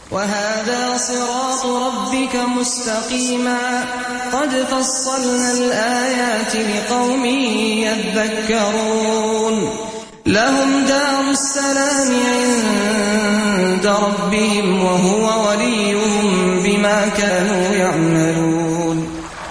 وهذا صراط ربك مستقيما قد فصلنا الآيات لقوم يذكرون لهم دار السلام عند ربهم وهو وليهم بما كانوا يعملون.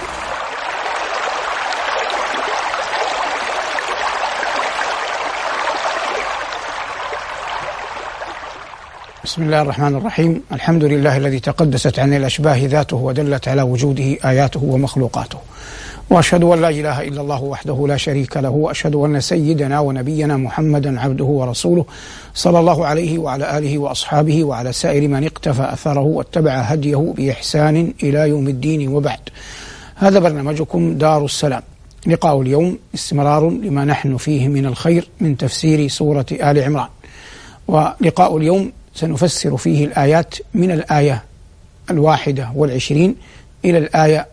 بسم الله الرحمن الرحيم. الحمد لله الذي تقدست عن الأشباه ذاته ودلت على وجوده آياته ومخلوقاته، وأشهد أن لا إله إلا الله وحده لا شريك له، وأشهد أن سيدنا ونبينا محمدا عبده ورسوله صلى الله عليه وعلى آله وأصحابه وعلى سائر من اقتفى أثره واتبع هديه بإحسان إلى يوم الدين، وبعد. هذا برنامجكم دار السلام. لقاء اليوم استمرار لما نحن فيه من الخير من تفسير سورة آل عمران، ولقاء اليوم سنفسر فيه الآيات من الآية 21 إلى الآية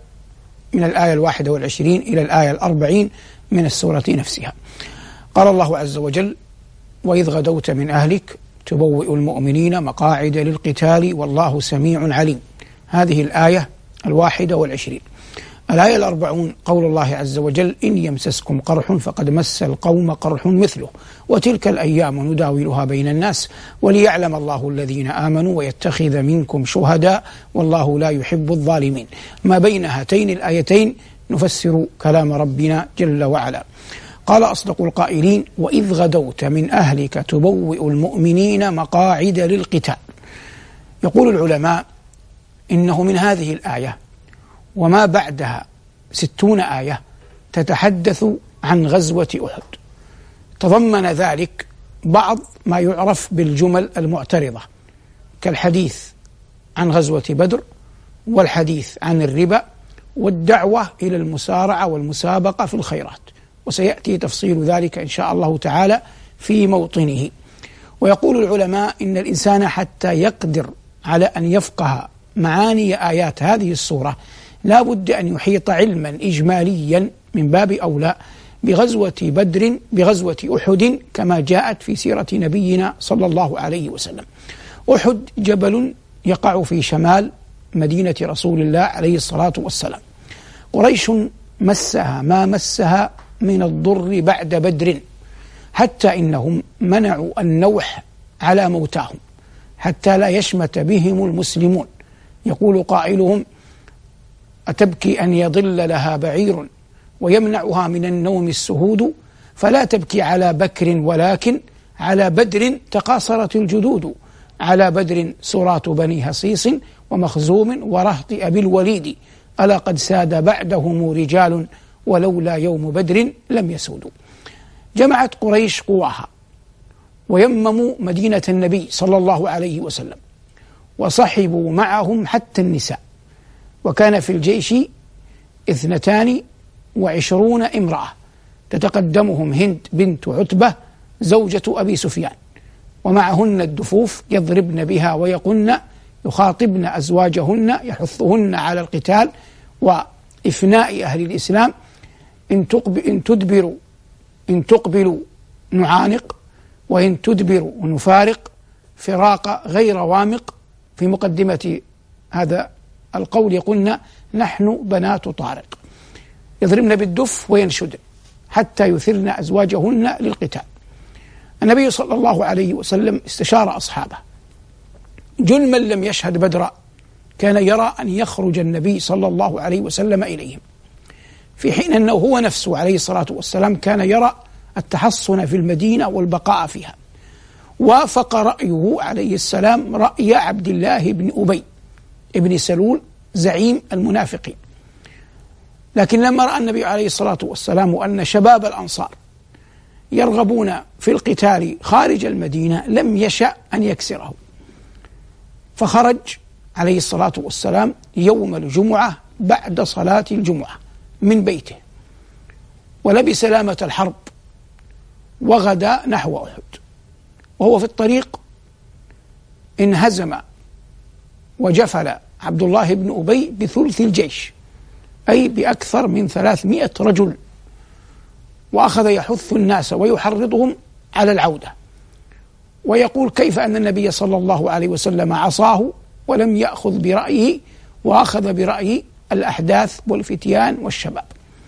21 إلى الآية 40 من السورة نفسها. قال الله عز وجل: وإذ غدوت من أهلك تبوئ المؤمنين مقاعد للقتال والله سميع عليم. هذه الآية 21. الآية 40 قول الله عز وجل: إن يمسسكم قرح فقد مس القوم قرح مثله وتلك الأيام نداولها بين الناس وليعلم الله الذين آمنوا ويتخذ منكم شهداء والله لا يحب الظالمين. ما بين هاتين الآيتين نفسر كلام ربنا جل وعلا. قال أصدق القائلين: وإذ غدوت من أهلك تبوئ المؤمنين مقاعد للقتال. يقول العلماء إنه من هذه الآية وما بعدها 60 آية تتحدث عن غزوة أحد. تضمن ذلك بعض ما يعرف بالجمل المعترضة كالحديث عن غزوة بدر والحديث عن الربا والدعوة إلى المسارعة والمسابقة في الخيرات، وسيأتي تفصيل ذلك إن شاء الله تعالى في موطنه. ويقول العلماء إن الإنسان حتى يقدر على أن يفقه معاني آيات هذه السورة لا بد أن يحيط علما إجماليا من باب أولى بغزوة بدر بغزوة أحد كما جاءت في سيرة نبينا صلى الله عليه وسلم. أحد جبل يقع في شمال مدينة رسول الله عليه الصلاة والسلام. قريش مسها ما مسها من الضر بعد بدر، حتى إنهم منعوا النوح على موتاهم حتى لا يشمت بهم المسلمون. يقول قائلهم: أتبكي أن يضل لها بعير ويمنعها من النوم السهود، فلا تبكي على بكر ولكن على بدر تقاصرت الجدود، على بدر سرات بني هصيص ومخزوم ورهط أبي الوليد، ألا قد ساد بعدهم رجال ولولا يوم بدر لم يسودوا. جمعت قريش قواها ويمموا مدينة النبي صلى الله عليه وسلم وصحبوا معهم حتى النساء، وكان في الجيش 22 امرأة تتقدمهم هند بنت عتبة زوجة أبي سفيان، ومعهن الدفوف يضربن بها ويقن، يخاطبن أزواجهن يحثهن على القتال وإفناء أهل الإسلام. إن تقبلوا نعانق وإن تدبروا نفارق، فراق غير وامق. في مقدمة هذا القول يقولن: نحن بنات طارق. يضربن بالدف وينشدن حتى يثرن أزواجهن للقتال. النبي صلى الله عليه وسلم استشار أصحابه. جل من لم يشهد بدرا كان يرى أن يخرج النبي صلى الله عليه وسلم إليهم، في حين أنه هو نفسه عليه الصلاة والسلام كان يرى التحصن في المدينة والبقاء فيها. وافق رأيه عليه السلام رأي عبد الله بن أبي ابن سلول زعيم المنافقين. لكن لما رأى النبي عليه الصلاة والسلام أن شباب الأنصار يرغبون في القتال خارج المدينة لم يشأ أن يكسره، فخرج عليه الصلاة والسلام يوم الجمعة بعد صلاة الجمعة من بيته ولبس لامة الحرب وغدا نحو أحد. وهو في الطريق انهزم وجفل عبد الله بن أبي بثلث الجيش، أي بأكثر من 300 رجل، وأخذ يحث الناس ويحرضهم على العودة، ويقول: كيف أن النبي صلى الله عليه وسلم عصاه ولم يأخذ برأيه، وأخذ برأي الأحداث والفتيان والشباب.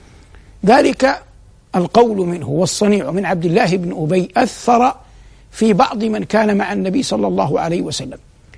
ذلك القول منه والصنيع من عبد الله بن أبي أثر في بعض من كان مع النبي صلى الله عليه وسلم،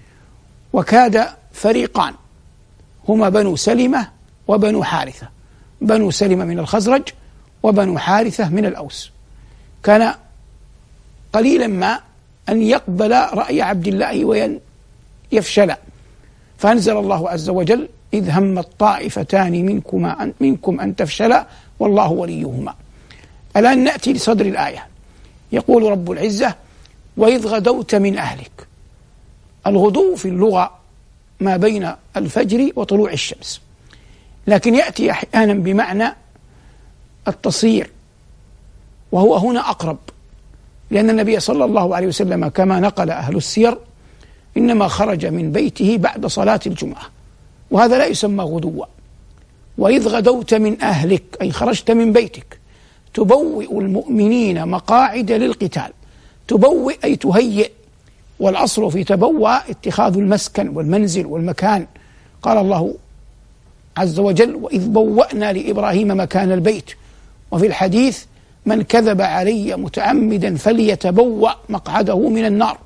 وكاد فريقان هما بنو سلمة وبنو حارثة، بنو سلمة من الخزرج وبنو حارثة من الأوس. كان قليلا ما أن يقبل رأي عبد الله وأن يفشل، فأنزل الله عز وجل: إذ همت طائفتان منكم أن تفشلا والله وليهما. الآن نأتي لصدر الآية. يقول رب العزة: وإذ غدوت من أهلك. الغدو في اللغة ما بين الفجر وطلوع الشمس، لكن يأتي أحيانا بمعنى التصير، وهو هنا أقرب، لأن النبي صلى الله عليه وسلم كما نقل أهل السير إنما خرج من بيته بعد صلاة الجمعة، وهذا لا يسمى غدوة. وإذ غدوت من أهلك أي خرجت من بيتك، تبوئ المؤمنين مقاعد للقتال. تبوئ أي تهيئ، والأصل في تبوأ اتخاذ المسكن والمنزل والمكان. قال الله عز وجل: وإذ بوأنا لإبراهيم مكان البيت. وفي الحديث: من كذب علي متعمدا فليتبوأ مقعده من النار.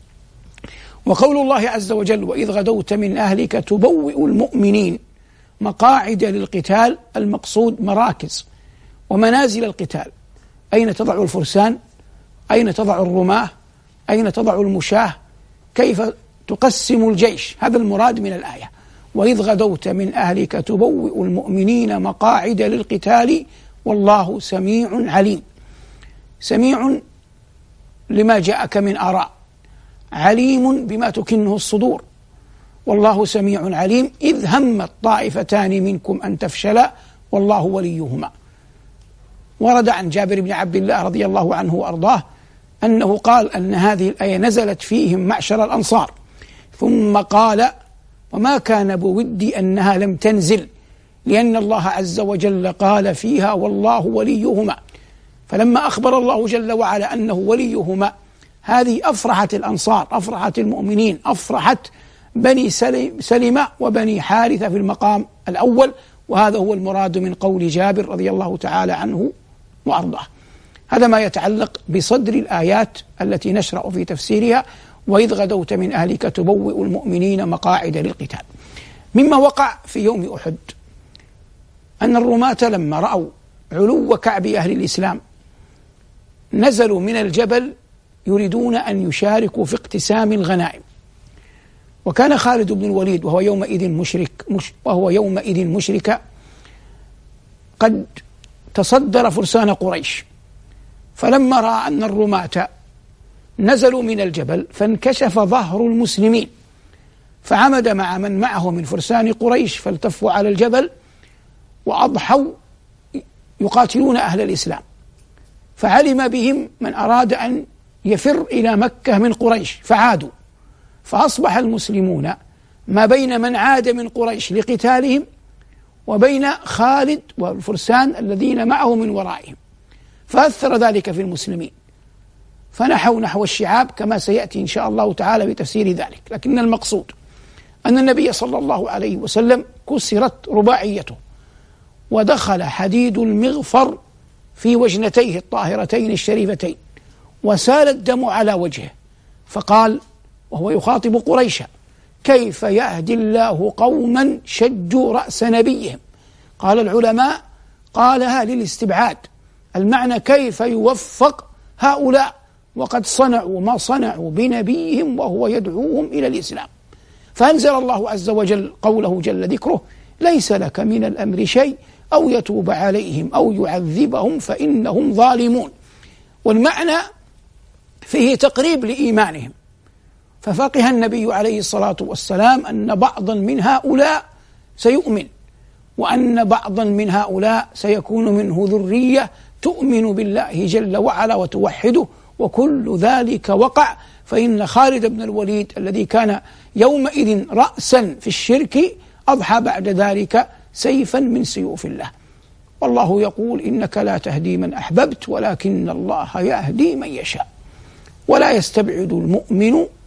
وقول الله عز وجل: وإذ غدوت من أهلك تبوئ المؤمنين مقاعد للقتال، المقصود مراكز ومنازل القتال. أين تضع الفرسان؟ أين تضع الرماة؟ أين تضع المشاة؟ كيف تقسم الجيش؟ هذا المراد من الآية. وإذ غدوت من أهلك تبوئ المؤمنين مقاعد للقتال والله سميع عليم. سميع لما جاءك من آراء، عليم بما تكنه الصدور. والله سميع عليم. إذ همت طائفتان منكم أن تفشلا والله وليهما. ورد عن جابر بن عبد الله رضي الله عنه وأرضاه أنه قال أن هذه الآية نزلت فيهم معشر الأنصار، ثم قال: وما كان بودي أنها لم تنزل، لأن الله عز وجل قال فيها والله وليهما. فلما أخبر الله جل وعلا أنه وليهما، هذه أفرحت الأنصار، أفرحت المؤمنين، أفرحت بني سلمة وبني حارثة في المقام الأول. وهذا هو المراد من قول جابر رضي الله تعالى عنه وأرضاه. هذا ما يتعلق بصدر الآيات التي نشرع في تفسيرها: وإذ غدوت من أهلك تبوئ المؤمنين مقاعد للقتال. مما وقع في يوم أحد أن الرماة لما رأوا علو كعب أهل الإسلام نزلوا من الجبل يريدون أن يشاركوا في اقتسام الغنائم. وكان خالد بن الوليد وهو يومئذ مشرك قد تصدر فرسان قريش، فلما رأى أن الرماة نزلوا من الجبل فانكشف ظهر المسلمين، فعمد مع من معه من فرسان قريش فالتفوا على الجبل وأضحوا يقاتلون أهل الإسلام. فعلم بهم من أراد أن يفر إلى مكة من قريش فعادوا، فأصبح المسلمون ما بين من عاد من قريش لقتالهم وبين خالد والفرسان الذين معه من ورائهم، فأثر ذلك في المسلمين فنحوا نحو الشعاب كما سيأتي إن شاء الله تعالى بتفسير ذلك. لكن المقصود أن النبي صلى الله عليه وسلم كسرت رباعيته ودخل حديد المغفر في وجنتيه الطاهرتين الشريفتين وسال الدم على وجهه، فقال وهو يخاطب قريشا: كيف يهدي الله قوما شجوا رأس نبيهم؟ قال العلماء قالها للاستبعاد، المعنى كيف يوفق هؤلاء وقد صنعوا ما صنعوا بنبيهم وهو يدعوهم إلى الإسلام. فأنزل الله عز وجل قوله جل ذكره: ليس لك من الأمر شيء أو يتوب عليهم أو يعذبهم فإنهم ظالمون. والمعنى فيه تقريب لإيمانهم، ففقه النبي عليه الصلاة والسلام أن بعضا من هؤلاء سيؤمن، وأن بعضا من هؤلاء سيكون منه ذرية تؤمن بالله جل وعلا وتوحده، وكل ذلك وقع. فإن خالد بن الوليد الذي كان يومئذ رأسا في الشرك أضحى بعد ذلك سيفا من سيوف الله. والله يقول: إنك لا تهدي من أحببت ولكن الله يهدي من يشاء. ولا يستبعد المؤمن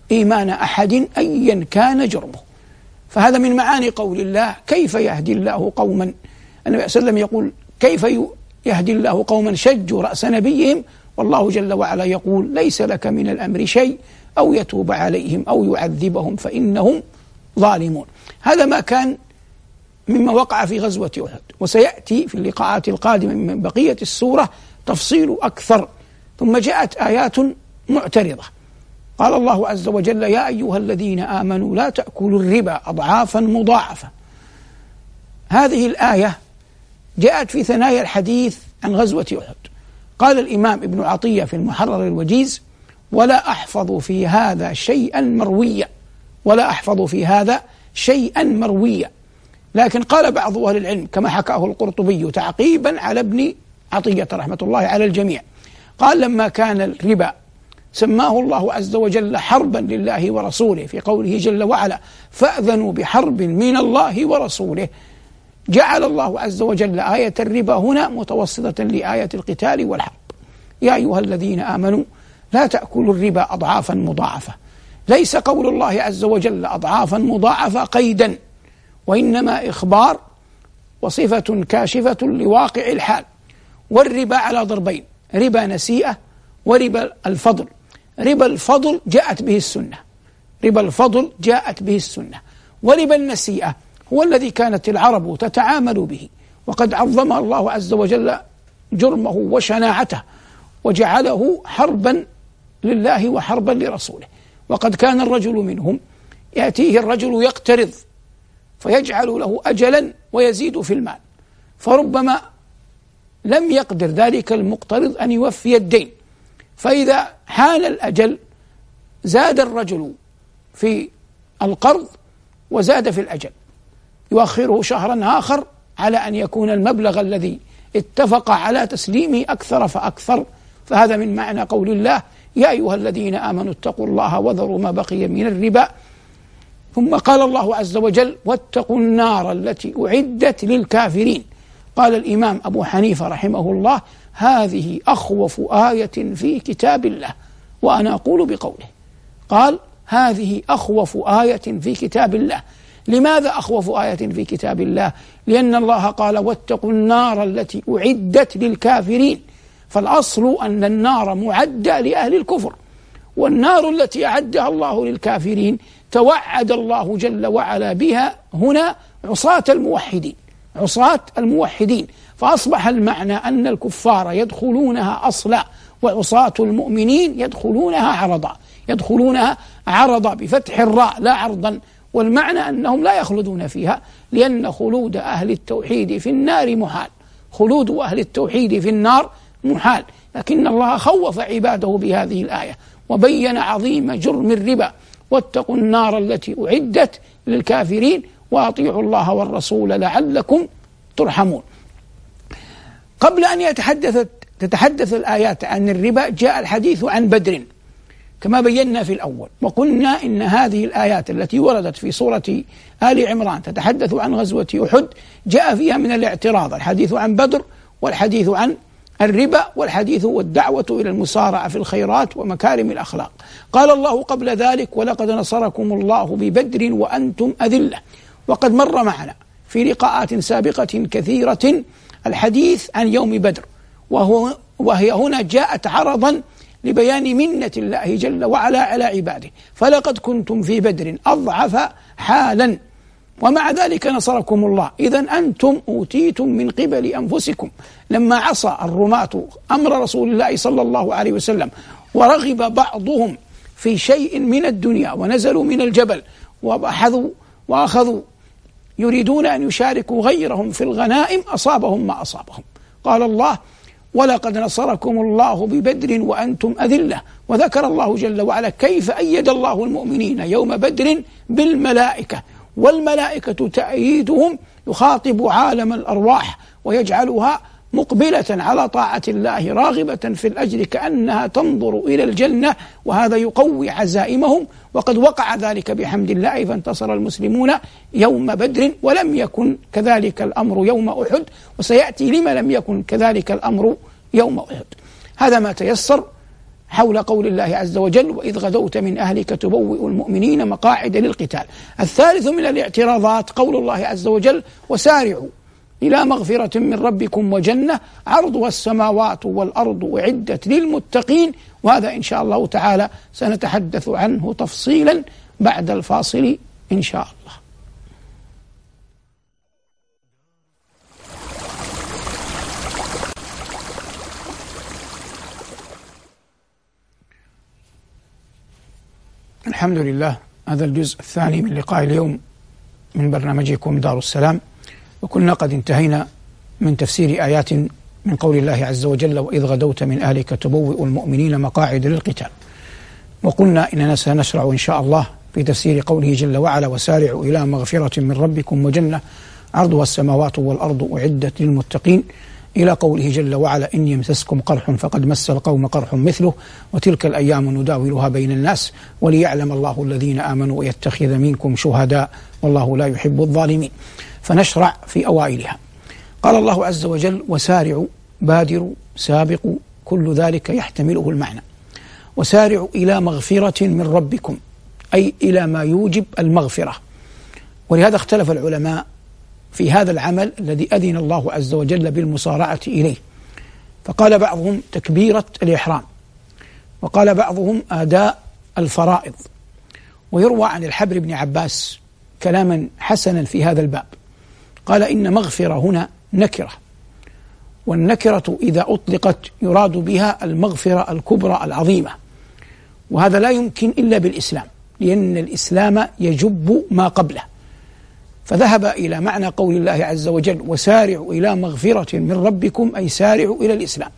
إيمان أحد أيا كان جرمه. فهذا من معاني قول الله كيف يهدي الله قوما. النبي صلى الله عليه وسلم يقول كيف يهدي الله قوما شجوا رأس نبيهم، والله جل وعلا يقول ليس لك من الأمر شيء أو يتوب عليهم أو يعذبهم فإنهم ظالمون. هذا ما كان مما وقع في غزوة أحد، وسيأتي في اللقاءات القادمة من بقية السورة تفصيل أكثر. ثم جاءت آيات معترضة. قال الله عز وجل يا أيها الذين آمنوا لا تأكلوا الربا أضعافا مضاعفة. هذه الآية جاءت في ثنايا الحديث عن غزوة أحد. قال الإمام ابن عطية في المحرر الوجيز ولا أحفظ في هذا شيئا مرويا، ولا أحفظ في هذا شيئا مرويا. لكن قال بعض أهل العلم كما حكاه القرطبي تعقيبا على ابن عطية رحمة الله على الجميع، قال لما كان الربا سماه الله عز وجل حربا لله ورسوله في قوله جل وعلا فأذنوا بحرب من الله ورسوله، جعل الله عز وجل آية الربا هنا متوسطة لآية القتال والحرب. يا أيها الذين آمنوا لا تأكلوا الربا أضعافا مضاعفة. ليس قول الله عز وجل أضعافا مضاعفة قيدا، وإنما إخبار وصفة كاشفة لواقع الحال. والربا على ضربين، ربا نسيئة وربا الفضل. ربا الفضل جاءت به السنة، ربا الفضل جاءت به السنة. وربا النسيئة هو الذي كانت العرب تتعامل به، وقد عظم الله عز وجل جرمه وشناعته وجعله حربا لله وحربا لرسوله. وقد كان الرجل منهم يأتيه الرجل يقترض فيجعل له أجلا ويزيد في المال، فربما لم يقدر ذلك المقترض أن يوفي الدين، فإذا حان الأجل زاد الرجل في القرض وزاد في الأجل، يؤخره شهرا آخر على أن يكون المبلغ الذي اتفق على تسليمه أكثر فأكثر. فهذا من معنى قول الله يا أيها الذين آمنوا اتقوا الله وذروا ما بقي من الربا. ثم قال الله عز وجل واتقوا النار التي أعدت للكافرين. قال الإمام أبو حنيفة رحمه الله هذه أخوف آية في كتاب الله، وأنا أقول بقوله. قال هذه أخوف آية في كتاب الله. لماذا أخوف آية في كتاب الله؟ لأن الله قال واتقوا النار التي أعدت للكافرين، فالأصل أن النار معدة لأهل الكفر، والنار التي أعدها الله للكافرين توعد الله جل وعلا بها هنا عصاة الموحدين، عصاة الموحدين. فأصبح المعنى أن الكفار يدخلونها أصلا، وعصاة المؤمنين يدخلونها عرضا، يدخلونها عرضا بفتح الراء لا عرضا. والمعنى أنهم لا يخلدون فيها، لأن خلود أهل التوحيد في النار محال، خلود أهل التوحيد في النار محال. لكن الله خوف عباده بهذه الآية وبين عظيم جرم الربا واتقوا النار التي أعدت للكافرين وأطيعوا الله والرسول لعلكم ترحمون. قبل أن تتحدث الآيات عن الربا جاء الحديث عن بدر كما بينا في الأول، وقلنا إن هذه الآيات التي وردت في سورة آل عمران تتحدث عن غزوة أحد جاء فيها من الاعتراض الحديث عن بدر والحديث عن الربا والحديث والدعوة إلى المسارعة في الخيرات ومكارم الأخلاق. قال الله قبل ذلك ولقد نصركم الله ببدر وأنتم أذلة. وقد مر معنا في لقاءات سابقة كثيرة الحديث عن يوم بدر، وهي هنا جاءت عرضا لبيان منة الله جل وعلا على عباده. فلقد كنتم في بدر أضعف حالا ومع ذلك نصركم الله. إذن أنتم أوتيتم من قبل أنفسكم لما عصى الرماة أمر رسول الله صلى الله عليه وسلم، ورغب بعضهم في شيء من الدنيا ونزلوا من الجبل وأخذوا يريدون أن يشاركوا غيرهم في الغنائم أصابهم ما أصابهم. قال الله ولقد نصركم الله ببدر وأنتم أذلة. وذكر الله جل وعلا كيف أيد الله المؤمنين يوم بدر بالملائكة، والملائكة تأييدهم يخاطب عالم الأرواح ويجعلها مقبلة على طاعة الله راغبة في الأجر كأنها تنظر إلى الجنة، وهذا يقوي عزائمهم. وقد وقع ذلك بحمد الله فانتصر المسلمون يوم بدر، ولم يكن كذلك الأمر يوم أحد، وسيأتي لما لم يكن كذلك الأمر يوم أحد. هذا ما تيسر حول قول الله عز وجل وإذ غدوت من أهلك تبوئ المؤمنين مقاعد للقتال. الثالث من الاعتراضات قول الله عز وجل وسارعوا إلى مغفرة من ربكم وجنة عرضها السماوات والأرض أعدت للمتقين، وهذا إن شاء الله تعالى سنتحدث عنه تفصيلا بعد الفاصل إن شاء الله. الحمد لله، هذا الجزء الثاني من لقاء اليوم من برنامجكم دار السلام، وكنا قد انتهينا من تفسير آيات من قول الله عز وجل وإذ غدوت من أهلك تبوئ المؤمنين مقاعد للقتال، وقلنا إننا سنشرع إن شاء الله في تفسير قوله جل وعلا وسارعوا إلى مغفرة من ربكم وجنة عرضها السماوات والأرض أعدت للمتقين إلى قوله جل وعلا إن يمسسكم قرح فقد مس القوم قرح مثله وتلك الأيام نداولها بين الناس وليعلم الله الذين آمنوا ويتخذ منكم شهداء والله لا يحب الظالمين. فنشرع في أوائلها. قال الله عز وجل وسارعوا بادروا سابقوا، كل ذلك يحتمله المعنى. وسارعوا إلى مغفرة من ربكم أي إلى ما يوجب المغفرة، ولهذا اختلف العلماء في هذا العمل الذي أذن الله عز وجل بالمسارعة إليه، فقال بعضهم تكبيرة الإحرام، وقال بعضهم أداء الفرائض. ويروى عن الحبر بن عباس كلاما حسنا في هذا الباب، قال إن مغفرة هنا نكرة، والنكرة إذا أطلقت يراد بها المغفرة الكبرى العظيمة، وهذا لا يمكن إلا بالإسلام، لأن الإسلام يجب ما قبله. فذهب إلى معنى قول الله عز وجل وسارعوا إلى مغفرة من ربكم أي سارعوا إلى الإسلام.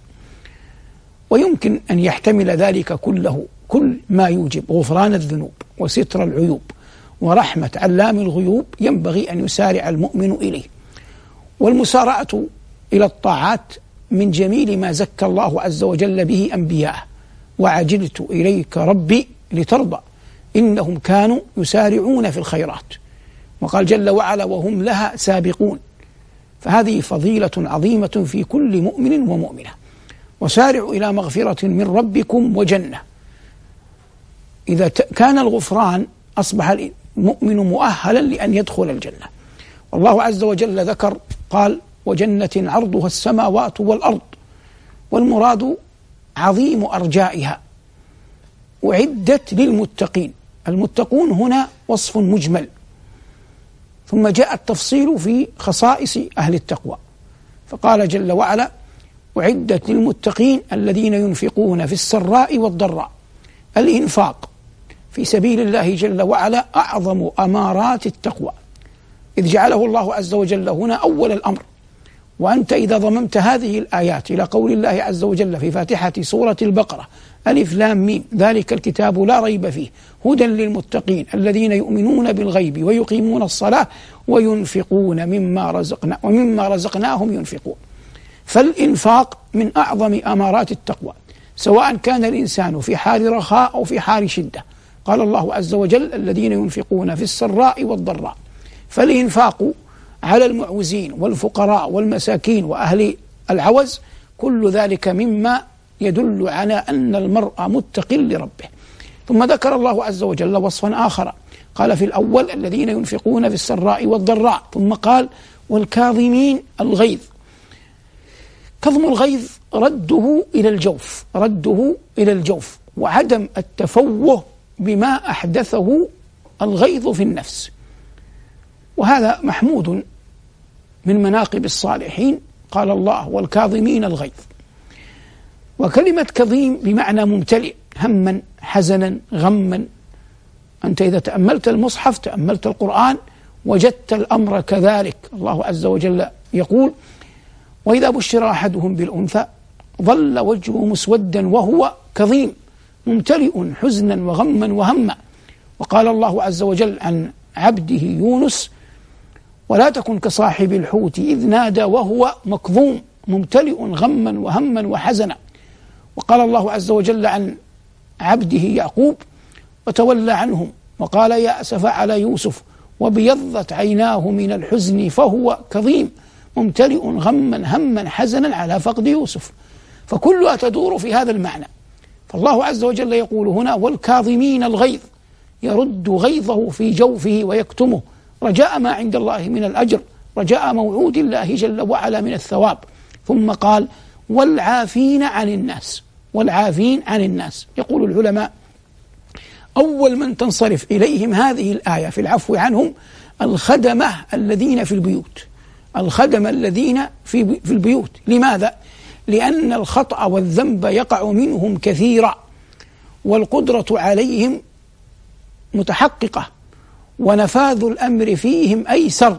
ويمكن أن يحتمل ذلك كله، كل ما يوجب غفران الذنوب وستر العيوب ورحمة علام الغيوب ينبغي أن يسارع المؤمن إليه. والمسارعة إلى الطاعات من جميل ما زكى الله عز وجل به أنبياءه، وعجلت إليك ربي لترضى إنهم كانوا يسارعون في الخيرات، وقال جل وعلا وهم لها سابقون. فهذه فضيلة عظيمة في كل مؤمن ومؤمنة. وسارعوا إلى مغفرة من ربكم وجنة، إذا كان الغفران أصبح المؤمن مؤهلا لأن يدخل الجنة. والله عز وجل ذكر قال وجنة عرضها السماوات والأرض، والمراد عظيم أرجائها أعدت للمتقين. المتقون هنا وصف مجمل، ثم جاء التفصيل في خصائص أهل التقوى، فقال جل وعلا أعدت للمتقين الذين ينفقون في السراء والضراء. الإنفاق في سبيل الله جل وعلا أعظم أمارات التقوى، إذ جعله الله عز وجل هنا أول الأمر. وأنت إذا ضممت هذه الآيات إلى قول الله عز وجل في فاتحة سورة البقرة ألف لام ميم ذلك الكتاب لا ريب فيه هدى للمتقين الذين يؤمنون بالغيب ويقيمون الصلاة وينفقون ومما رزقناهم ينفقون. فالإنفاق من أعظم أمارات التقوى، سواء كان الإنسان في حال رخاء أو في حال شدة. قال الله عز وجل الذين ينفقون في السراء والضراء. فالإنفاق على المعوزين والفقراء والمساكين وأهل العوز كل ذلك مما يدل على أن المرء متق لربه. ثم ذكر الله عز وجل وصفا آخر، قال في الأول الذين ينفقون في السراء والضراء، ثم قال والكاظمين الغيظ. كظم الغيظ رده إلى الجوف وعدم التفوه بما أحدثه الغيظ في النفس، وهذا محمود من مناقب الصالحين. قال الله والكاظمين الغيظ. وكلمة كظيم بمعنى ممتلئ هما حزنا غما. أنت إذا تأملت المصحف تأملت القرآن وجدت الأمر كذلك. الله عز وجل يقول وإذا بشر أحدهم بالأنثى ظل وجهه مسودا وهو كظيم ممتلئ حزنا وغما وهما. وقال الله عز وجل عن عبده يونس ولا تكن كصاحب الحوت إذ نادى وهو مكظوم ممتلئ غما وهما وحزنا. وقال الله عز وجل عن عبده يعقوب وتولى عنهم وقال يا أسف على يوسف وبيضت عيناه من الحزن فهو كظيم ممتلئ غما هما حزنا على فقد يوسف. فكلها تدور في هذا المعنى. فالله عز وجل يقول هنا والكاظمين الغيظ، يرد غيظه في جوفه ويكتمه رجاء ما عند الله من الأجر، رجاء موعود الله جل وعلا من الثواب. ثم قال والعافين عن الناس، والعافين عن الناس. يقول العلماء أول من تنصرف إليهم هذه الآية في العفو عنهم الخدمة الذين في البيوت، الخدمة الذين في البيوت. لماذا؟ لأن الخطأ والذنب يقع منهم كثيرا، والقدرة عليهم متحققة، ونفاذ الأمر فيهم أيسر.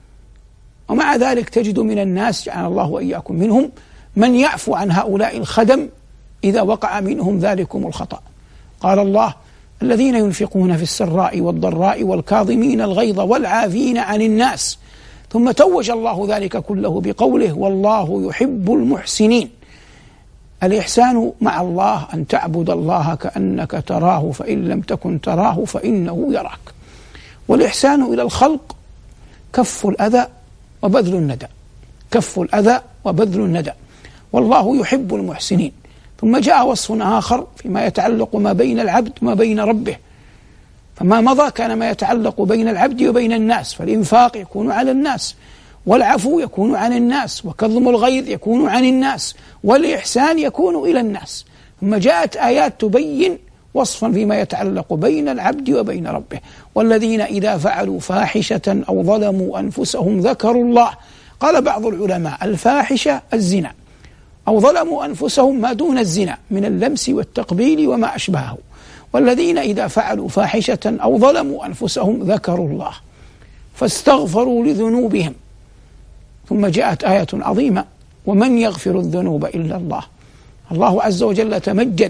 ومع ذلك تجد من الناس جعل الله وإياكم منهم من يعفو عن هؤلاء الخدم إذا وقع منهم ذلكم الخطأ. قال الله الذين ينفقون في السراء والضراء والكاظمين الغيظ والعافين عن الناس. ثم توج الله ذلك كله بقوله والله يحب المحسنين. الإحسان مع الله أن تعبد الله كأنك تراه فإن لم تكن تراه فإنه يراك. والإحسان إلى الخلق كف الأذى وبذل الندى، كف الأذى وبذل الندى. والله يحب المحسنين. ثم جاء وصف آخر فيما يتعلق ما بين العبد وما بين ربه. فما مضى كان ما يتعلق بين العبد وبين الناس، فالإنفاق يكون على الناس، والعفو يكون عن الناس، وكظم الغيظ يكون عن الناس، والإحسان يكون إلى الناس. ثم جاءت آيات تبين وصفا فيما يتعلق بين العبد وبين ربه. والذين إذا فعلوا فاحشة أو ظلموا أنفسهم ذكروا الله. قال بعض العلماء الفاحشة الزنا، أو ظلموا أنفسهم ما دون الزنا من اللمس والتقبيل وما أشبهه. والذين إذا فعلوا فاحشة أو ظلموا أنفسهم ذكروا الله فاستغفروا لذنوبهم. ثم جاءت آية عظيمة ومن يغفر الذنوب إلا الله. الله عز وجل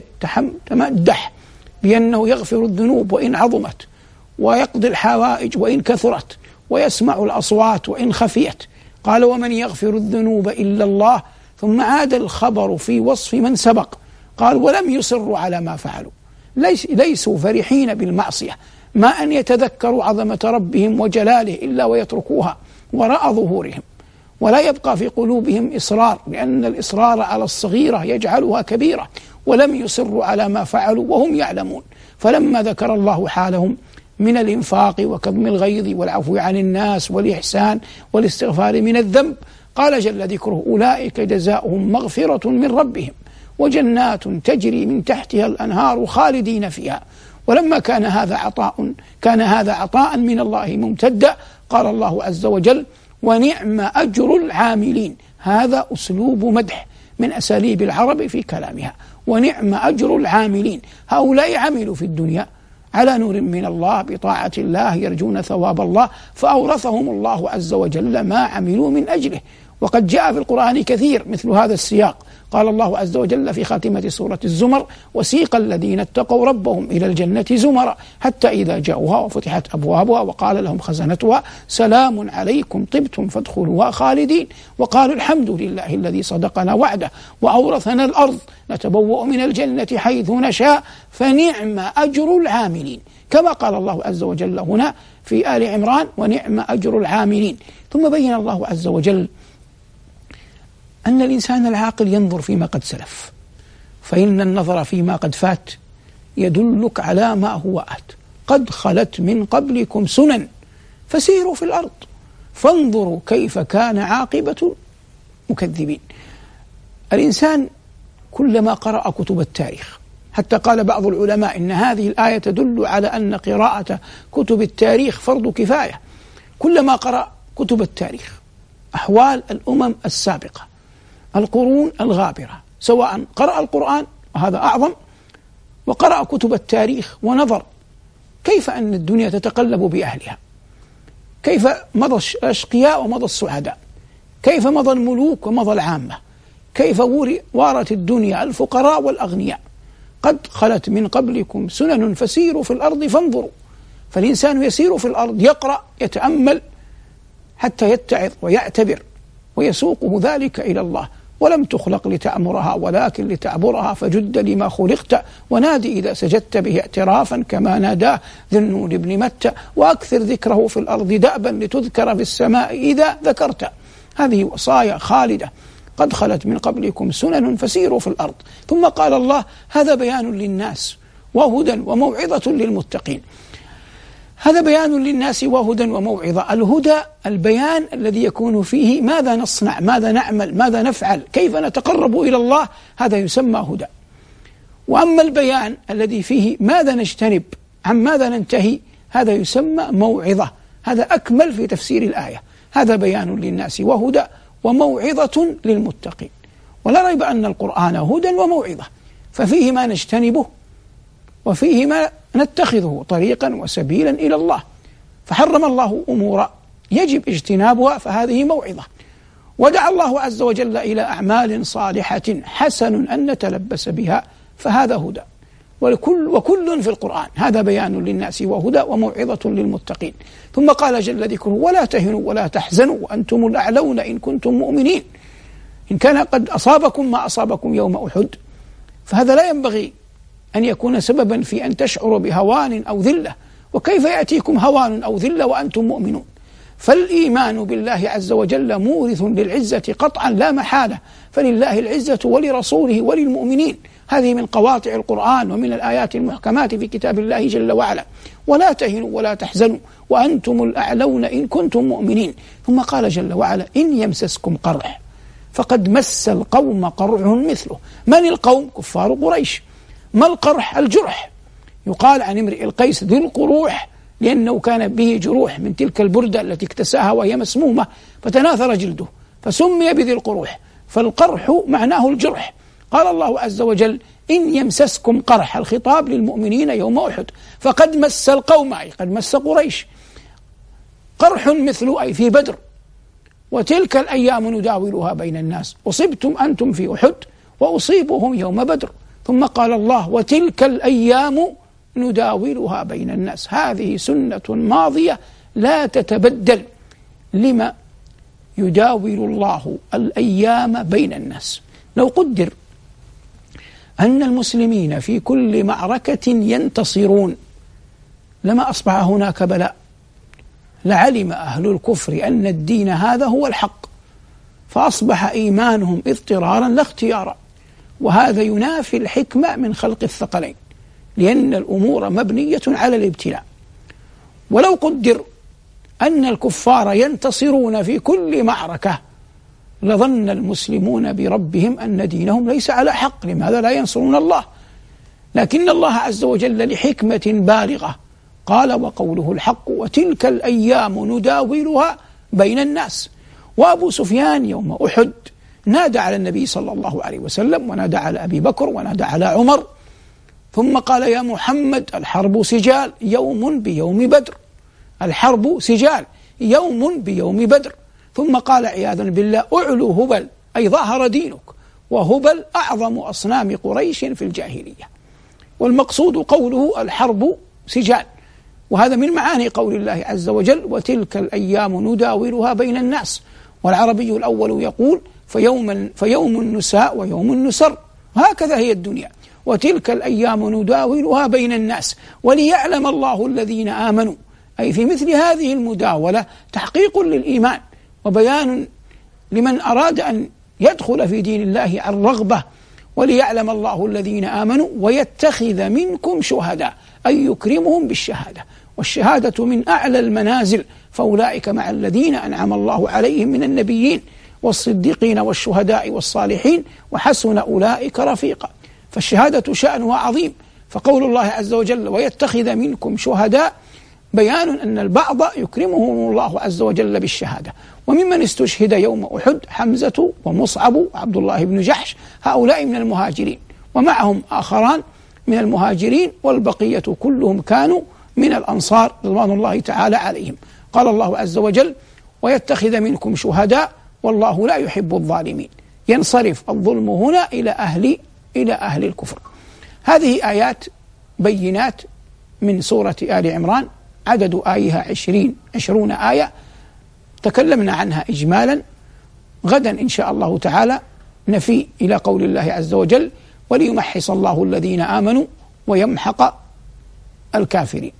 تمدح بأنه يغفر الذنوب وإن عظمت، ويقضي الحوائج وإن كثرت، ويسمع الأصوات وإن خفيت. قال ومن يغفر الذنوب إلا الله. ثم عاد الخبر في وصف من سبق، قال ولم يصروا على ما فعلوا، ليسوا فرحين بالمعصية ما أن يتذكروا عظمة ربهم وجلاله إلا ويتركوها وراء ظهورهم، ولا يبقى في قلوبهم إصرار، لأن الإصرار على الصغيرة يجعلها كبيرة. ولم يصروا على ما فعلوا وهم يعلمون. فلما ذكر الله حالهم من الإنفاق وكظم الغيظ والعفو عن الناس والإحسان والاستغفار من الذنب، قال جل ذكره أولئك جزاؤهم مغفرة من ربهم وجنات تجري من تحتها الأنهار خالدين فيها. ولما كان هذا عطاء من الله ممتدا، قال الله عز وجل ونعم أجر العاملين. هذا أسلوب مدح من أساليب العرب في كلامها. ونعم أجر العاملين، هؤلاء عملوا في الدنيا على نور من الله بطاعة الله يرجون ثواب الله، فأورثهم الله عز وجل ما عملوا من أجله. وقد جاء في القرآن كثير مثل هذا السياق. قال الله عز وجل في خاتمة سورة الزمر وسيق الذين اتقوا ربهم إلى الجنة زمرا حتى إذا جاءوها وفتحت أبوابها وقال لهم خزنتها سلام عليكم طبتم فادخلوها خالدين وقالوا الحمد لله الذي صدقنا وعده وأورثنا الأرض نتبوأ من الجنة حيث نشاء فنعم أجر العاملين، كما قال الله عز وجل هنا في آل عمران ونعم أجر العاملين. ثم بين الله عز وجل أن الإنسان العاقل ينظر فيما قد سلف، فإن النظر فيما قد فات يدلك على ما هو آت. قد خلت من قبلكم سنن فسيروا في الأرض فانظروا كيف كان عاقبة مكذبين. الإنسان كلما قرأ كتب التاريخ، حتى قال بعض العلماء إن هذه الآية تدل على أن قراءة كتب التاريخ فرض كفاية، كلما قرأ كتب التاريخ أحوال الأمم السابقة القرون الغابرة، سواء قرأ القرآن وهذا أعظم، وقرأ كتب التاريخ ونظر كيف أن الدنيا تتقلب بأهلها، كيف مضى الأشقياء ومضى السعداء، كيف مضى الملوك ومضى العامة، كيف وارت الدنيا الفقراء والأغنياء. قد خلت من قبلكم سنن فسيروا في الأرض فانظروا. فالإنسان يسير في الأرض يقرأ يتأمل حتى يتعظ ويعتبر ويسوقه ذلك إلى الله. ولم تخلق لتأمرها ولكن لتعبرها فجد لما خلقت ونادي إذا سجدت به اعترافا كما ناداه ذو النون بن متى وأكثر ذكره في الأرض دأبا لتذكر في السماء إذا ذكرت. هذه وصايا خالدة قد خلت من قبلكم سنن فسيروا في الأرض. ثم قال الله: هذا بيان للناس وهدى وموعظة للمتقين. هذا بيان للناس وهدى وموعظة. الهدى البيان الذي يكون فيه ماذا نصنع، ماذا نعمل، ماذا نفعل، كيف نتقرب إلى الله، هذا يسمى هدى. وأما البيان الذي فيه ماذا نجتنب، عن ماذا ننتهي، هذا يسمى موعظة. هذا أكمل في تفسير الآية. هذا بيان للناس وهدى وموعظة للمتقين. ولا ريب أن القرآن هدى وموعظة، ففيه ما نجتنبه وفيه ما نتخذه طريقا وسبيلا إلى الله. فحرم الله أمورا يجب اجتنابها، فهذه موعظة. ودعا الله عز وجل إلى أعمال صالحة حسن أن نتلبس بها، فهذا هدى. وكل في القرآن هذا بيان للناس وهدى وموعظة للمتقين. ثم قال جل ذكره: ولا تهنوا ولا تحزنوا وأنتم الأعلون إن كنتم مؤمنين. إن كان قد أصابكم ما أصابكم يوم أحد، فهذا لا ينبغي أن يكون سببا في أن تشعروا بهوان أو ذلة. وكيف يأتيكم هوان أو ذلة وأنتم مؤمنون؟ فالإيمان بالله عز وجل مورث للعزة قطعا لا محالة، فلله العزة ولرسوله وللمؤمنين. هذه من قواطع القرآن ومن الآيات المحكمات في كتاب الله جل وعلا. ولا تهنوا ولا تحزنوا وأنتم الأعلون إن كنتم مؤمنين. ثم قال جل وعلا: إن يمسسكم قرح فقد مس القوم قرح مثله. من القوم؟ كفار قريش. ما القرح؟ الجرح. يقال عن امرئ القيس ذي القروح لأنه كان به جروح من تلك البردة التي اكتساها وهي مسمومة فتناثر جلده فسمي بذي القروح. فالقرح معناه الجرح. قال الله عز وجل: إن يمسسكم قرح، الخطاب للمؤمنين يوم أحد، فقد مس القوم أي قد مس قريش قرح مثل أي في بدر، وتلك الأيام نداولها بين الناس، أصبتم أنتم في أحد وأصيبهم يوم بدر. ثم قال الله: وتلك الأيام نداولها بين الناس. هذه سنة ماضية لا تتبدل. لما يداول الله الأيام بين الناس؟ لو قدر أن المسلمين في كل معركة ينتصرون لما أصبح هناك بلاء، لعلم أهل الكفر أن الدين هذا هو الحق، فأصبح إيمانهم اضطرارا لا اختيارا. وهذا ينافي الحكمة من خلق الثقلين، لأن الأمور مبنية على الابتلاء. ولو قدر أن الكفار ينتصرون في كل معركة لظن المسلمون بربهم أن دينهم ليس على حق. لماذا لا ينصرون الله؟ لكن الله عز وجل لحكمة بالغة قال: وقوله الحق وتلك الأيام نداولها بين الناس. وأبو سفيان يوم أحد نادى على النبي صلى الله عليه وسلم، ونادى على أبي بكر، ونادى على عمر، ثم قال: يا محمد الحرب سجال يوم بيوم بدر. الحرب سجال يوم بيوم بدر. ثم قال عياذا بالله: أعلو هبل، أي ظهر دينك، وهبل أعظم أصنام قريش في الجاهلية. والمقصود قوله الحرب سجال، وهذا من معاني قول الله عز وجل: وتلك الأيام نداولها بين الناس. والعربي الأول يقول: فيوم النساء ويوم النسر، وهكذا هي الدنيا. وتلك الأيام نداولها بين الناس وليعلم الله الذين آمنوا، أي في مثل هذه المداولة تحقيق للإيمان وبيان لمن أراد أن يدخل في دين الله عن رغبة. وليعلم الله الذين آمنوا ويتخذ منكم شهداء، أي يكرمهم بالشهادة. والشهادة من أعلى المنازل، فأولئك مع الذين أنعم الله عليهم من النبيين والصديقين والشهداء والصالحين وحسن أولئك رفيقا. فالشهادة شأنها عظيم. فقول الله عز وجل: ويتخذ منكم شهداء، بيان أن البعض يكرمهم الله عز وجل بالشهادة. وممن استشهد يوم أحد حمزة ومصعب وعبد الله بن جحش، هؤلاء من المهاجرين، ومعهم آخران من المهاجرين، والبقية كلهم كانوا من الأنصار رضوان الله تعالى عليهم. قال الله عز وجل: ويتخذ منكم شهداء والله لا يحب الظالمين. ينصرف الظلم هنا إلى أهل الكفر. هذه آيات بينات من سورة آل عمران، عدد آيها 20 آية، تكلمنا عنها إجمالا. غدا إن شاء الله تعالى نفي إلى قول الله عز وجل: وليمحص الله الذين آمنوا ويمحق الكافرين.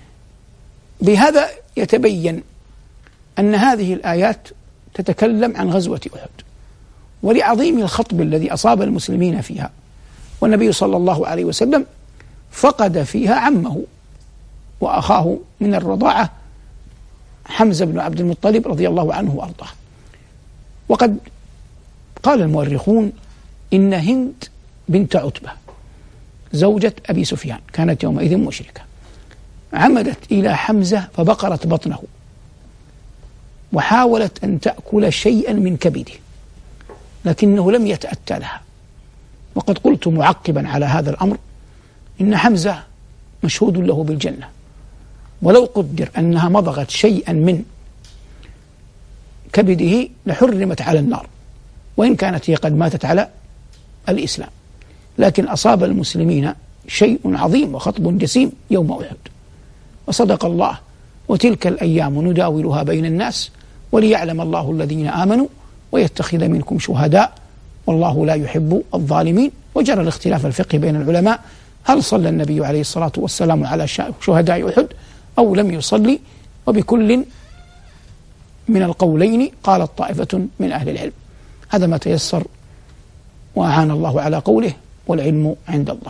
بهذا يتبين أن هذه الآيات تتكلم عن غزوة أحد، ولعظيم الخطب الذي أصاب المسلمين فيها. والنبي صلى الله عليه وسلم فقد فيها عمه وأخاه من الرضاعة حمزة بن عبد المطلب رضي الله عنه وأرضاه. وقد قال المؤرخون إن هند بنت عتبة زوجة أبي سفيان كانت يومئذ مشركة، عمدت إلى حمزة فبقرت بطنه وحاولت أن تأكل شيئا من كبده لكنه لم يتأتى لها. وقد قلت معقبا على هذا الأمر إن حمزة مشهود له بالجنة، ولو قدر أنها مضغت شيئا من كبده لحرمت على النار، وإن كانت هي قد ماتت على الإسلام. لكن أصاب المسلمين شيء عظيم وخطب جسيم يوم أحد. وصدق الله: وتلك الأيام نداولها بين الناس وليعلم الله الذين آمنوا ويتخذ منكم شهداء والله لا يحب الظالمين. وجرى الاختلاف الفقهي بين العلماء: هل صلى النبي عليه الصلاة والسلام على شهداء أحد أو لم يصلي؟ وبكل من القولين قالت طائفة من أهل العلم. هذا ما تيسر، وأعان الله على قوله، والعلم عند الله.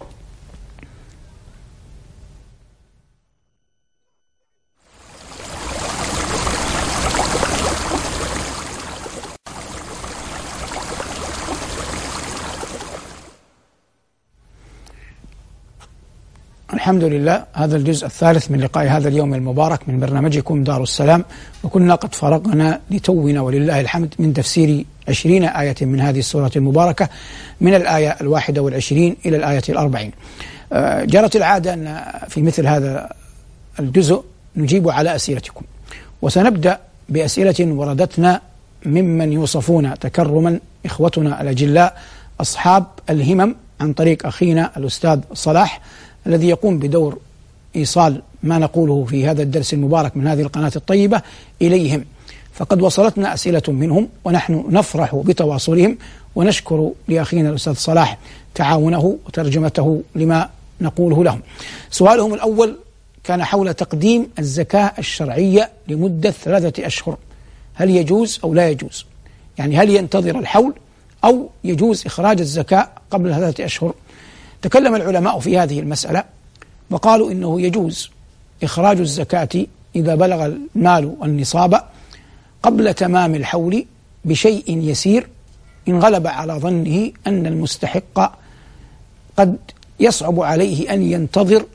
الحمد لله، هذا الجزء الثالث من لقاء هذا اليوم المبارك من برنامجكم دار السلام. وكنا قد فرغنا لتونا ولله الحمد من تفسير 20 آية من هذه السورة المباركة، من الآية 21 إلى الآية 40. جرت العادة أن في مثل هذا الجزء نجيب على أسئلتكم، وسنبدأ بأسئلة وردتنا ممن يوصفون تكرما إخوتنا الأجلاء أصحاب الهمم عن طريق أخينا الأستاذ صلاح، الذي يقوم بدور إيصال ما نقوله في هذا الدرس المبارك من هذه القناة الطيبة إليهم. فقد وصلتنا أسئلة منهم ونحن نفرح بتواصلهم، ونشكر لأخينا الأستاذ صلاح تعاونه وترجمته لما نقوله لهم. سؤالهم الأول كان حول تقديم الزكاة الشرعية لمدة 3 أشهر، هل يجوز أو لا يجوز؟ يعني هل ينتظر الحول أو يجوز إخراج الزكاة قبل 3 أشهر؟ تكلم العلماء في هذه المسألة وقالوا إنه يجوز إخراج الزكاة إذا بلغ المال النصاب قبل تمام الحول بشيء يسير إن غلب على ظنه أن المستحق قد يصعب عليه أن ينتظر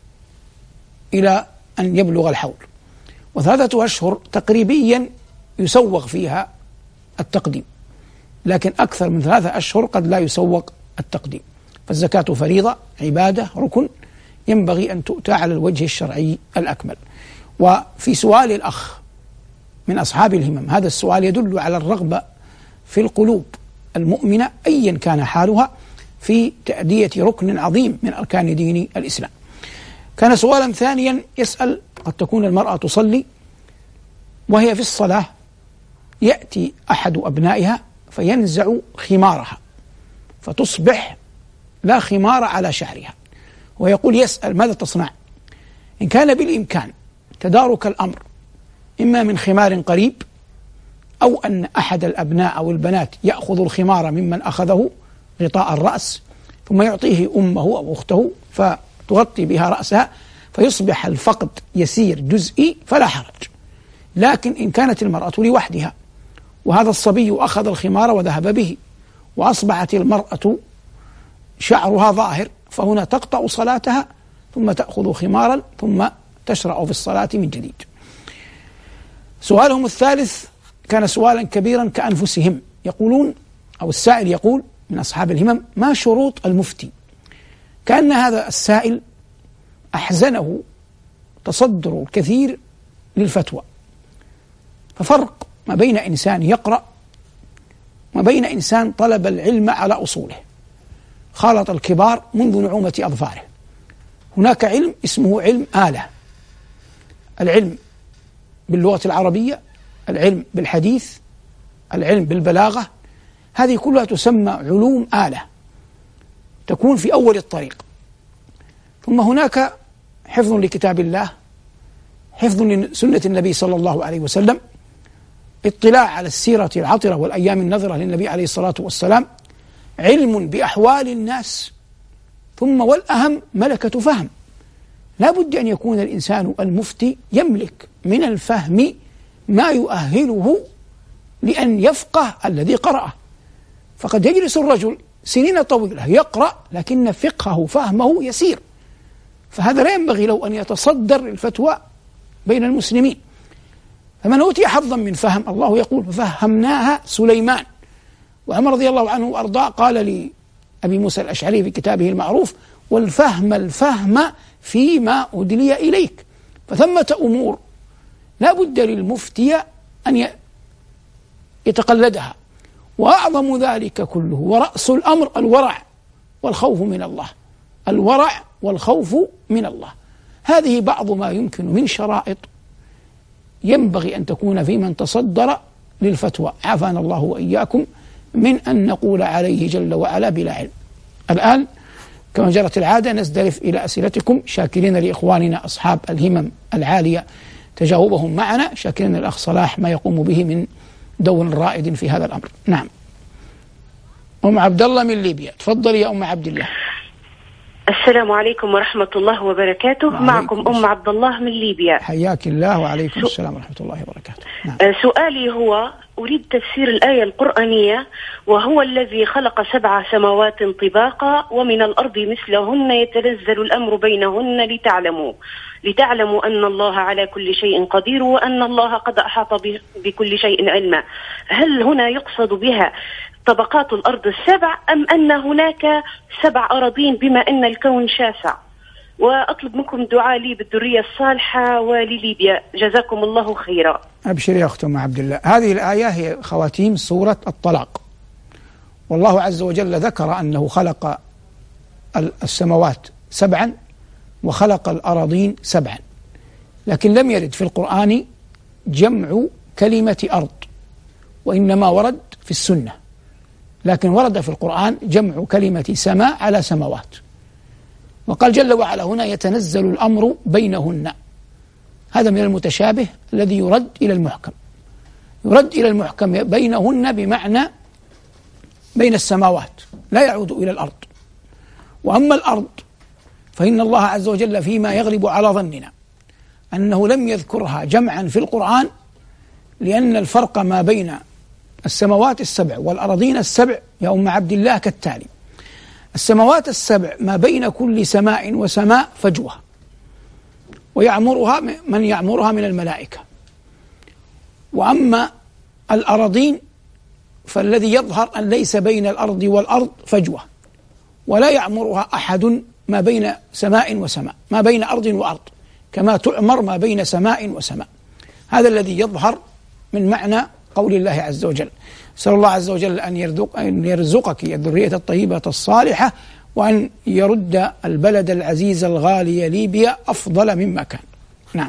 إلى أن يبلغ الحول. و3 أشهر تقريبيا يسوغ فيها التقديم، لكن أكثر من 3 أشهر قد لا يسوغ التقديم. فالزكاة فريضة، عبادة، ركن، ينبغي أن تؤتى على الوجه الشرعي الأكمل. وفي سؤال الأخ من أصحاب الهمم، هذا السؤال يدل على الرغبة في القلوب المؤمنة أيا كان حالها في تأدية ركن عظيم من أركان دين الإسلام. كان سؤالا ثانيا يسأل: قد تكون المرأة تصلي وهي في الصلاة يأتي أحد أبنائها فينزع خمارها فتصبح لا خمار على شعرها، ويقول يسأل: ماذا تصنع؟ إن كان بالإمكان تدارك الأمر إما من خمار قريب أو أن أحد الأبناء أو البنات يأخذ الخمار ممن أخذه غطاء الرأس ثم يعطيه أمه أو أخته فتغطي بها رأسها فيصبح الفقد يسير جزئي فلا حرج. لكن إن كانت المرأة لوحدها وهذا الصبي أخذ الخمار وذهب به وأصبحت المرأة شعرها ظاهر، فهنا تقطع صلاتها ثم تأخذ خمارا ثم تشرع في الصلاة من جديد. سؤالهم الثالث كان سؤالا كبيرا كأنفسهم، يقولون أو السائل يقول من أصحاب الهمم: ما شروط المفتي؟ كأن هذا السائل أحزنه تصدر الكثير للفتوى، ففرق ما بين إنسان يقرأ وما بين إنسان طلب العلم على أصوله، خالط الكبار منذ نعومة أظفاره. هناك علم اسمه علم آلة، العلم باللغة العربية، العلم بالحديث، العلم بالبلاغة، هذه كلها تسمى علوم آلة تكون في أول الطريق. ثم هناك حفظ لكتاب الله، حفظ لسنة النبي صلى الله عليه وسلم، اطلاع على السيرة العطرة والأيام النذرة للنبي عليه الصلاة والسلام، علم بأحوال الناس، ثم والأهم ملكة فهم. لا بد أن يكون الإنسان المفتي يملك من الفهم ما يؤهله لأن يفقه الذي قرأه. فقد يجلس الرجل سنين طويلة يقرأ لكن فقهه فهمه يسير، فهذا لا ينبغي له أن يتصدر الفتوى بين المسلمين. فمن أوتي حظا من فهم، الله يقول ففهمناها سليمان. وعمر رضي الله عنه وأرضاه قال لأبي موسى الأشعري في كتابه المعروف: الفهم فيما أدلي إليك. فثمة أمور لا بد للمفتي أن يتقلدها، وأعظم ذلك كله ورأس الأمر الورع والخوف من الله. الورع والخوف من الله، هذه بعض ما يمكن من شرائط ينبغي أن تكون في من تصدر للفتوى. عافانا الله وإياكم من أن نقول عليه جل وعلا بلا علم. الآن كما جرت العادة نزدلف إلى أسئلتكم، شاكرين لإخواننا أصحاب الهمم العالية تجاوبهم معنا، شاكرين الأخ صلاح ما يقوم به من دور رائد في هذا الأمر. نعم، أم عبد الله من ليبيا، تفضلي يا أم عبد الله. السلام عليكم ورحمة الله وبركاته. معكم أم عبد الله من ليبيا. حياك الله. وعليكم السلام ورحمة الله وبركاته. نعم. سؤالي هو: أريد تفسير الآية القرآنية: وهو الذي خلق 7 سماوات طباقا ومن الأرض مثلهن يتنزل الأمر بينهن لتعلموا أن الله على كل شيء قدير وأن الله قد أحاط بكل شيء علما. هل هنا يقصد بها طبقات الأرض 7 أم أن هناك 7 أراضين بما أن الكون شاسع؟ وأطلب منكم دعاء لي بالذرية الصالحة ولليبيا، جزاكم الله خيرا. أبشر يا أخت أم عبد الله. هذه الآية هي خواتيم سورة الطلاق، والله عز وجل ذكر أنه خلق السماوات 7 وخلق الأراضين 7، لكن لم يرد في القرآن جمع كلمة أرض، وإنما ورد في السنة، لكن ورد في القرآن جمع كلمة سماء على سماوات. وقال جل وعلا هنا يتنزل الأمر بينهن. هذا من المتشابه الذي يرد إلى المحكم، يرد إلى المحكم بينهن بمعنى بين السماوات، لا يعود إلى الأرض. وأما الأرض فإن الله عز وجل فيما يغلب على ظننا أنه لم يذكرها جمعا في القرآن، لأن الفرق ما بين السماوات 7 والأراضين 7 يا أم عبد الله كالتالي: السماوات 7 ما بين كل سماء وسماء فجوة، ويعمرها من يعمرها من الملائكة. وأما الأراضين فالذي يظهر أن ليس بين الأرض والأرض فجوة، ولا يعمرها أحد ما بين سماء وسماء، ما بين أرض وأرض كما تعمر ما بين سماء وسماء. هذا الذي يظهر من معنى قول الله عز وجل. أسأل الله عز وجل أن يرزقك الذرية الطيبة الصالحة، وأن يرد البلد العزيز الغالي ليبيا أفضل مما كان. نعم،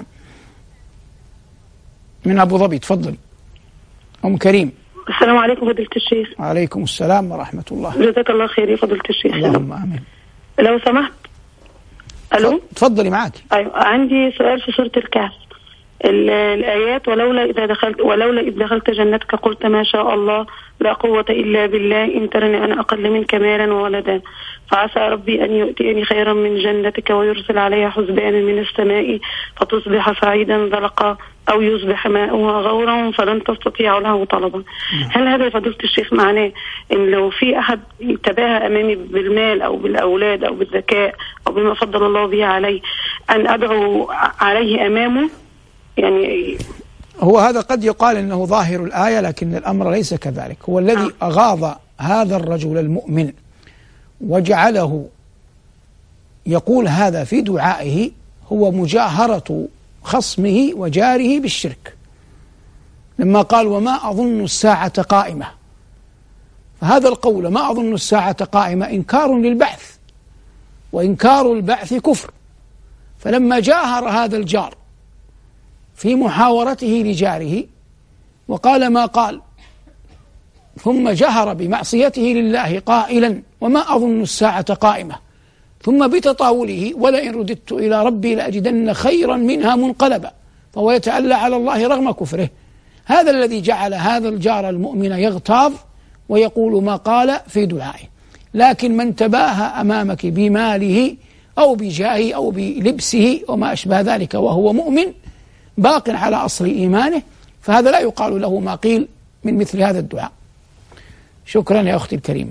من أبو ظبي، تفضل أم كريم. السلام عليكم فضيلة الشيخ. وعليكم السلام ورحمة الله. جزاك الله خير يا فضيلة الشيخ. اللهم آمين. لو سمحت. ألو، تفضلي معك. أيوة، عندي سؤال في سورة الكهف، الآيات: ولولا إذ دخلت جنتك قلت ما شاء الله لا قوة إلا بالله إن ترني أنا أقل منك مالا وولدا فعسى ربي أن يؤتيني خيرا من جنتك ويرسل عليها حسبانا من السماء فتصبح صعيدا زلقا أو يصبح ماؤها غورا فلن تستطيع له طلبا. هل هذا فضيلة الشيخ معناه إن لو في أحد تباهى أمامي بالمال أو بالأولاد أو بالذكاء أو بما فضل الله به عليه أن أدعو عليه أمامه؟ يعني هو هذا قد يقال إنه ظاهر الآية، لكن الأمر ليس كذلك. هو الذي أغاض هذا الرجل المؤمن وجعله يقول هذا في دعائه هو مجاهرة خصمه وجاره بالشرك، لما قال وما أظن الساعة قائمة. فهذا القول ما أظن الساعة قائمة إنكار للبعث، وإنكار البعث كفر. فلما جاهر هذا الجار في محاورته لجاره وقال ما قال، ثم جهر بمعصيته لله قائلا وما أظن الساعة قائمة، ثم بتطاوله ولئن رددت إلى ربي لأجدن خيرا منها منقلبا، فهو يتألى على الله رغم كفره. هذا الذي جعل هذا الجار المؤمن يغتاظ ويقول ما قال في دعائه. لكن من تباهى أمامك بماله أو بجاهه أو بلبسه وما أشبه ذلك وهو مؤمن باق على أصل إيمانه، فهذا لا يقال له ما قيل من مثل هذا الدعاء. شكرا يا أختي الكريمة.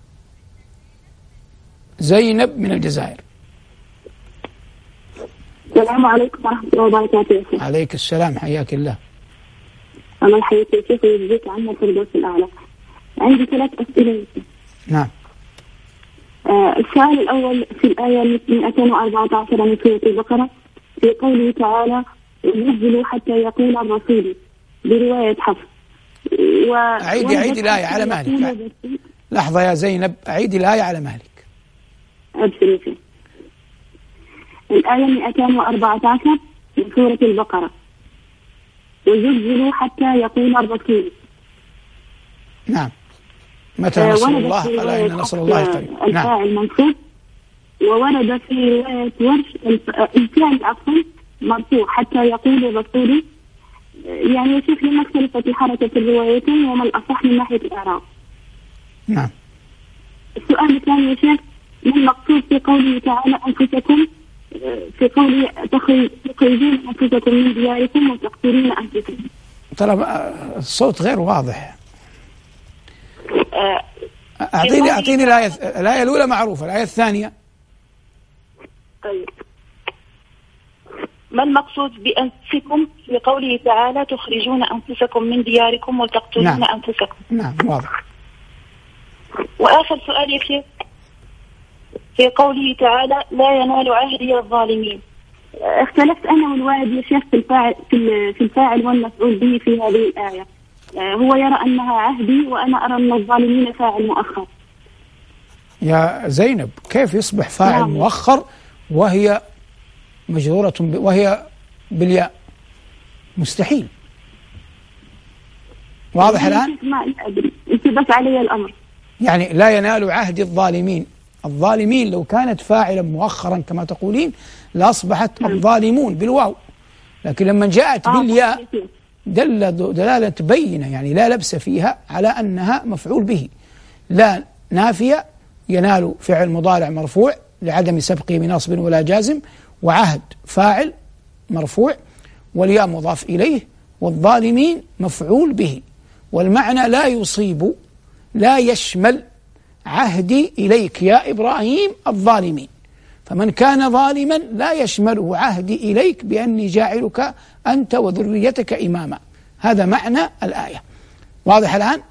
زينب من الجزائر. السلام عليكم ورحمة الله وبركاته. عليك السلام، حياك الله. الله يحييك يا شيخ ويجزيك عنا الفردوس الأعلى. عندي 3 أسئلة. نعم. السؤال الأول في الآية 214 من سورة البقرة في قوله تعالى نزلوا حتى يقول الرسول برواية حفص. أعيد الآية على مهلك. لحظة يا زينب، أعيد الآية على مهلك. أبشري. الآية 214 من سورة البقرة وزلزلوا حتى يقول الرسول. نعم. متى نصر الله؟ ألا إن نصر الله قريب. الفاعل منصوب، وورد في رواية ورش الفعل عفوا مرفوع حتى يقول الرسول. يعني يا شيخ لما اختلفت الحركة في الروايتين وما الأصح من ناحية الإعراب؟ نعم. السؤال الثاني يا شيخ، ما المقصود في قوله تعالى أنفسكم، في قوله تخرجون أنفسكم من دياركم وتقتلون أنفسكم؟ ترى الصوت غير واضح. أعطيني الآية الأولى معروفة، الآية الثانية. طيب. ما المقصود بأنفسكم في قوله تعالى تخرجون أنفسكم من دياركم وتقتلون أنفسكم؟ نعم واضح. وآخر سؤال يا شيخ، في قوله تعالى لا ينال عهدي الظالمين. اختلفت أنا والوالد يا شيخ في الفاعل والمفعول به في هذه الآية. هو يرى أنها عهدي وأنا أرى أن الظالمين فاعل مؤخر. يا زينب كيف يصبح فاعل مؤخر وهي مجرورة وهي بالياء؟ مستحيل. واضح الآن؟ ما أدري، انتبه علي الأمر. يعني لا ينال عهد الظالمين. الظالمين لو كانت فاعلا مؤخرا كما تقولين لأصبحت الظالمون بالواو، لكن لما جاءت بالياء دلالة بينة، يعني لا لبس فيها على أنها مفعول به. لا نافية، ينال فعل مضارع مرفوع لعدم سبقه بنصب ولا جازم، وعهد فاعل مرفوع والياء مضاف إليه، والظالمين مفعول به. والمعنى لا يصيب لا يشمل عهدي إليك يا إبراهيم الظالمين، فمن كان ظالما لا يشمله عهدي إليك بأني جاعلك أنت وذريتك إماما. هذا معنى الآية. واضح الآن؟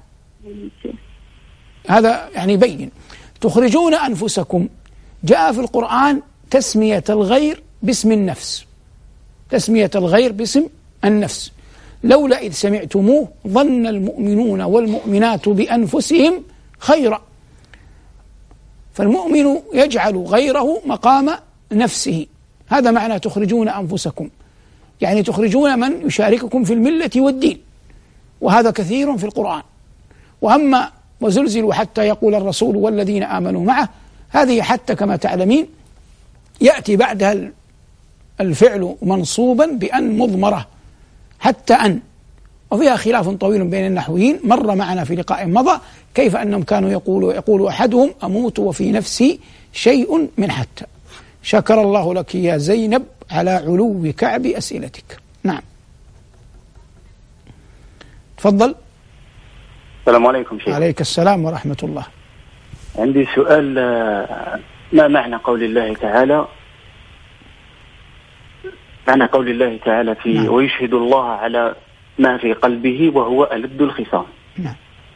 هذا يعني بين. تخرجون أنفسكم، جاء في القرآن تسمية الغير باسم النفس، تسمية الغير باسم النفس. لولا إذ سمعتموه ظن المؤمنون والمؤمنات بأنفسهم خيرا. فالمؤمن يجعل غيره مقام نفسه. هذا معنى تخرجون أنفسكم، يعني تخرجون من يشارككم في الملة والدين، وهذا كثير في القرآن. وأما وزلزلوا حتى يقول الرسول والذين آمنوا معه، هذه حتى كما تعلمين يأتي بعدها الفعل منصوبا بأن مضمرة حتى أن، وفيها خلاف طويل بين النحويين مر معنا في لقاء مضى كيف أنهم كانوا يقول أحدهم أموت وفي نفسي شيء من حتى. شكر الله لك يا زينب على علو كعب أسئلتك. نعم تفضل. السلام عليكم شيخ. عليك السلام ورحمة الله. عندي سؤال، ما معنى قول الله تعالى في نعم. ويشهد الله على ما في قلبه وهو ألد الخصام؟ نعم.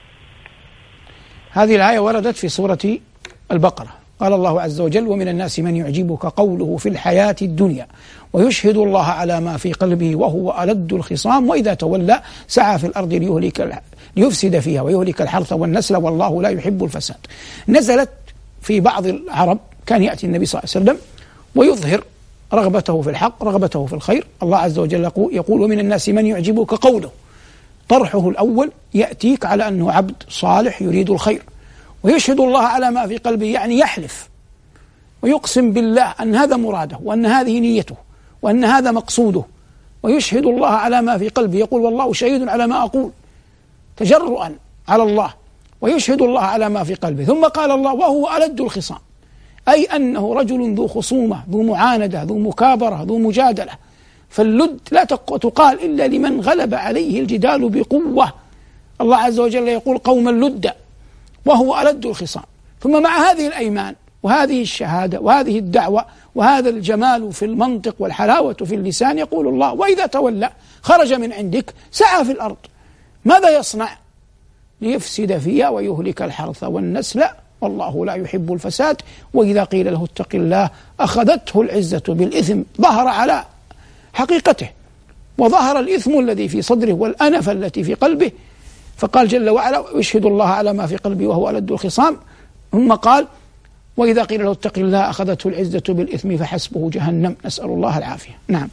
هذه الآية وردت في سورة البقرة. قال الله عز وجل ومن الناس من يعجبك قوله في الحياة الدنيا ويشهد الله على ما في قلبه وهو ألد الخصام وإذا تولى سعى في الأرض ليفسد فيها ويهلك الحرث والنسل والله لا يحب الفساد. نزلت في بعض العرب، كان يأتي النبي صلى الله عليه وسلم ويظهر رغبته في الحق، رغبته في الخير. الله عز وجل يقول ومن الناس من يعجبك قوله. طرحه الأول يأتيك على أنه عبد صالح يريد الخير، ويشهد الله على ما في قلبه، يعني يحلف ويقسم بالله أن هذا مراده وأن هذه نيته وأن هذا مقصوده ويشهد الله على ما في قلبه، يقول والله شهيد على ما أقول تجرؤا على الله، ويشهد الله على ما في قلبه. ثم قال الله وهو ألد الخصام، أي أنه رجل ذو خصومة، ذو معاندة، ذو مكابرة، ذو مجادلة. فاللد لا تقال إلا لمن غلب عليه الجدال بقوة. الله عز وجل يقول قوما لدا وهو ألد الخصام. ثم مع هذه الأيمان وهذه الشهادة وهذه الدعوة وهذا الجمال في المنطق والحلاوة في اللسان، يقول الله وإذا تولى خرج من عندك سعى في الأرض، ماذا يصنع؟ ليفسد فيها ويهلك الحرث والنسل والله لا يحب الفساد. وإذا قيل له اتق الله أخذته العزة بالإثم، ظهر على حقيقته وظهر الإثم الذي في صدره والأنف التي في قلبه. فقال جل وعلا يشهد الله على ما في قلبه وهو ألد الخصام. ثم قال وإذا قيل له اتق الله أخذته العزة بالإثم فحسبه جهنم، نسأل الله العافية. نعم.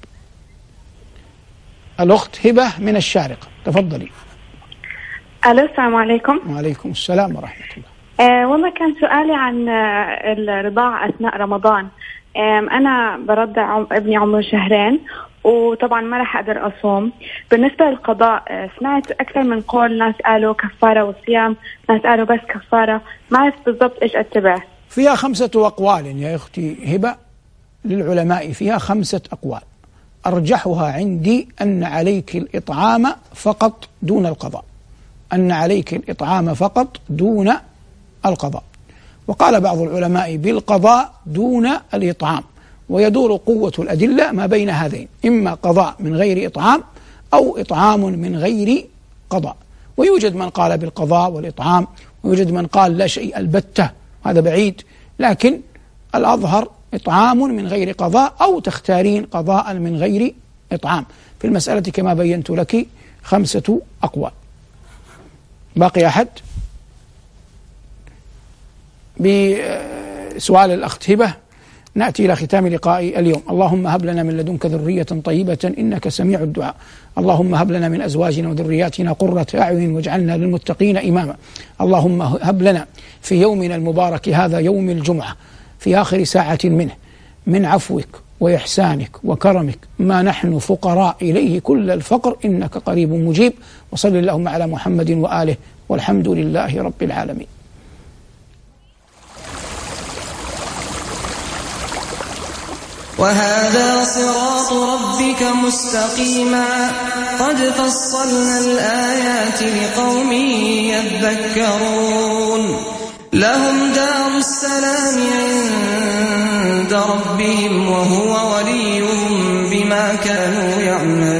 الأخت هبة من الشارقة، تفضلي. ألو، السلام عليكم. وعليكم السلام ورحمة الله. والله كان سؤالي عن الرضاعة أثناء رمضان. أنا برضع ابني عمره 2 شهر، وطبعا ما راح أقدر أصوم. بالنسبة للقضاء سمعت أكثر من قول، ناس قالوا كفارة والصيام، ناس قالوا بس كفارة، ما عرفت بالضبط إيش أتبع. فيها 5 أقوال يا أختي هبة للعلماء، فيها 5 أقوال. أرجحها عندي أن عليك الإطعام فقط دون القضاء، أن عليك الإطعام فقط دون القضاء. وقال بعض العلماء بالقضاء دون الإطعام، ويدور قوة الأدلة ما بين هذين، إما قضاء من غير إطعام أو إطعام من غير قضاء. ويوجد من قال بالقضاء والإطعام، ويوجد من قال لا شيء البتة، هذا بعيد، لكن الأظهر إطعام من غير قضاء، أو تختارين قضاء من غير إطعام. في المسألة كما بينت لك 5 أقوال. باقي أحد؟ بسؤال الأخت هبة نأتي إلى ختام لقاء اليوم. اللهم هب لنا من لدنك ذرية طيبة إنك سميع الدعاء. اللهم هب لنا من أزواجنا وذرياتنا قرة أعين واجعلنا للمتقين إماما. اللهم هب لنا في يومنا المبارك هذا، يوم الجمعة، في آخر ساعة منه، من عفوك وإحسانك وكرمك ما نحن فقراء إليه كل الفقر، إنك قريب مجيب. وصل اللهم على محمد وآله، والحمد لله رب العالمين. وهذا صراط ربك مستقيما قد فصلنا الآيات لقوم يذكرون. لهم دار السلام عند ربهم وهو وليهم بما كانوا يعملون.